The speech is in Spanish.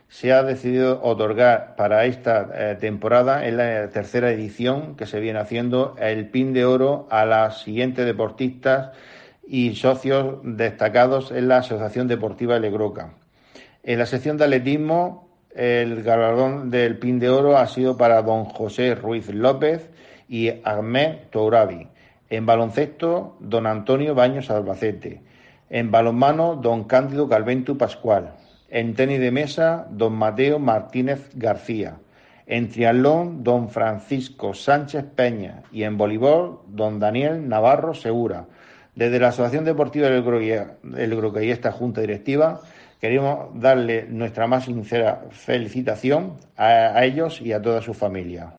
se ha decidido otorgar para esta temporada, en la tercera edición que se viene haciendo, el PIN de oro a las siguientes deportistas y socios destacados en la Asociación Deportiva Legroca. En la sección de atletismo, el galardón del PIN de oro ha sido para don José Ruiz López y Ahmed Tourabi. En baloncesto, don Antonio Baños Albacete. En balonmano, don Cándido Calventu Pascual. En tenis de mesa, don Mateo Martínez García. En triatlón, don Francisco Sánchez Peña. Y en voleibol, don Daniel Navarro Segura. Desde la Asociación Deportiva del Groca y esta Junta Directiva, queremos darle nuestra más sincera felicitación a ellos y a toda su familia.